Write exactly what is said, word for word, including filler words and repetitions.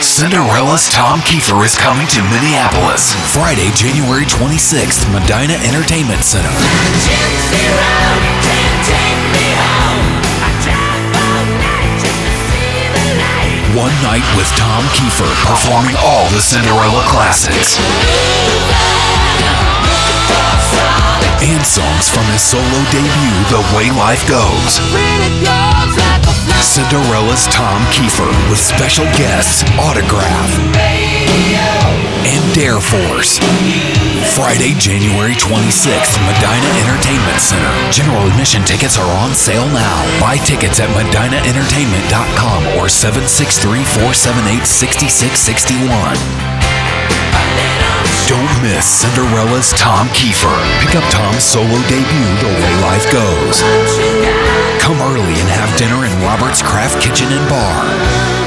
Cinderella's Tom Kiefer is coming to Minneapolis. Friday, January twenty-sixth, Medina Entertainment Center. Gypsy Road can't take me home. I drive all night just to see the light. One night with Tom Kiefer performing all the Cinderella classics. And songs from his solo debut, The Way Life Goes. Cinderella's Tom Kiefer with special guests Autograph and Dare Force. Friday, January twenty-sixth, Medina Entertainment Center. General admission tickets are on sale now. Buy tickets at medina entertainment dot com or seven six three, four seven eight, six six six one. Don't miss Cinderella's Tom Kiefer. Pick up Tom's solo debut, The Way Life Goes. Come early and have dinner in Robert's Craft Kitchen and Bar.